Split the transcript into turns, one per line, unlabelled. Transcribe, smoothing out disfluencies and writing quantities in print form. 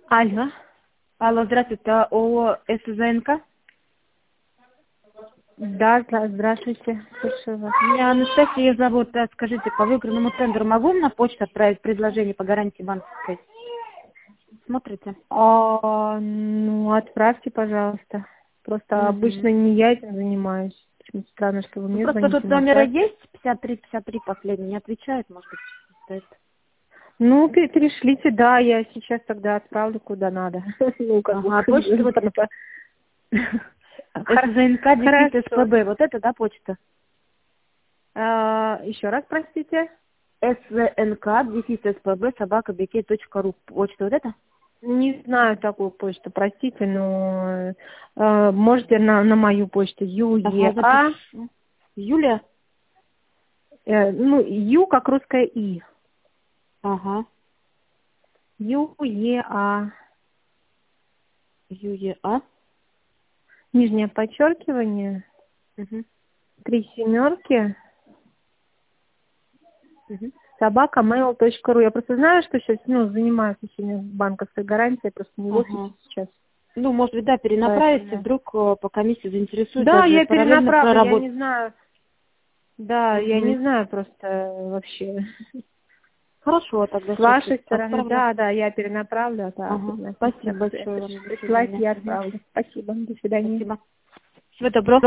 Алло.
Алло, здравствуйте, ООО СЗНК.
Да, здравствуйте. Слушаю вас.
Меня Анастасия зовут. Скажите, по выигранному тендеру могу на почту отправить предложение по гарантии банковской? Смотрите?
Ну, отправьте, пожалуйста. Просто обычно не я этим занимаюсь. Почему-то странно, что вы мне
Просто
звоните.
тут номера есть, 53 последний, не отвечает, может быть, стоит.
Ну, перешлите, да, я сейчас тогда отправлю куда надо. Ну, как бы.
Почта вот это. СЗНК, дефис СПБ, вот это, да, почта?
Еще раз, простите.
СЗНК, дефис СПБ, собака.бк.ру. Почта вот это?
Не знаю такую почту, простите, но можете на мою почту ЮЕА.
Юлия?
Ну, Ю как русское И.
Ага.
ЮЕА.
ЮЕА.
Нижнее подчеркивание. 3 семерки. Собака mail.ru. Я просто знаю, что сейчас, занимаюсь сегодня банковской гарантией, просто не в офисе сейчас.
Ну, может быть, да, перенаправите, вдруг по комиссии заинтересует.
Да,
даже
я
параллельно
перенаправлю, я не знаю. Да, я не
Мгм.
знаю просто вообще.
Хорошо, тогда
С вашей стороны,
отправлю.
да, я перенаправлю. Да,
Спасибо большое вам. До
присылайте,
свидания.
я отправлю. Спасибо, до свидания.
Спасибо. Всего доброго.